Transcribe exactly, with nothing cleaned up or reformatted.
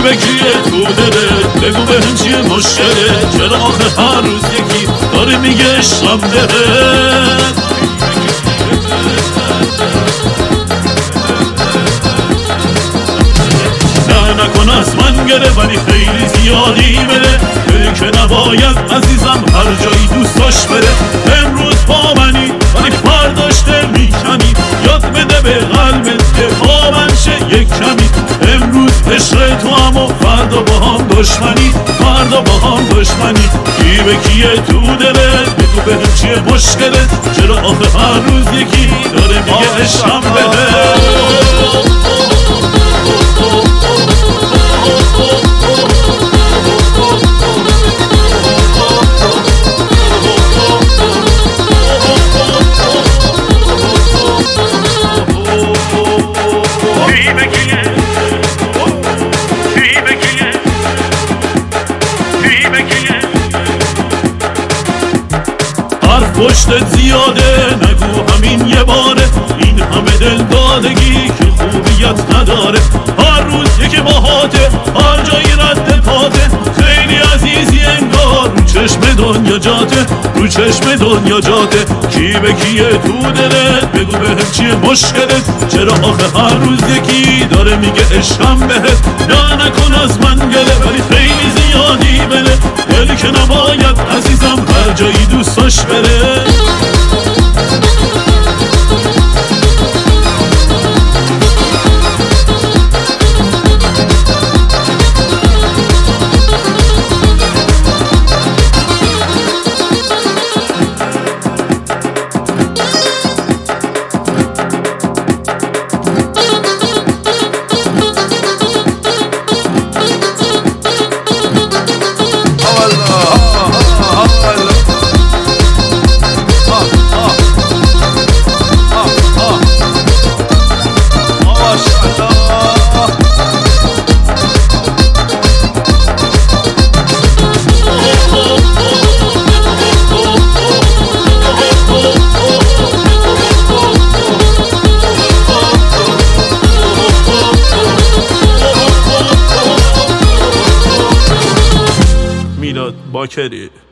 به کیه تو دلت؟ بگو بهم چیه مشکلت؟ چرا آخه هر روز یکی داره میگه عشقم بهت؟ نه نکن از من گله ولی خیلی زیادی بده، بده که نباید عزیزم هر جایی دوست داشت بره. امروز با منی ولی فرداش دل میکنی، یاد بده به قلبت که با من شه یک کمی. امروز عشق تو اما فردا با هم دشمنی، فردا با هم دشمنی. کی به کیه تو دلت؟ بگو بهم چیه مشکلت؟ چرا آخه هر روز یکی داره میگه عشقم بهت؟ پشتت زیاده نگو همین یه باره، این همه دل دادگی که خوبیت نداره. هر روز یکی باهاته، هر جایی رد پاته، خیلی عزیزی انگار رو چشم دنیا جاته، رو چشم دنیا جاته. کی به کیه تو دلت؟ بگو بهم چیه مشکلت؟ چرا آخه هر روز یکی داره میگه عشقم بهت؟ نه نکن از من گله ولی خیلی زیادی بده، دلی که نباید عزیزم هر جایی دوست داشت بره. میلاد باکری.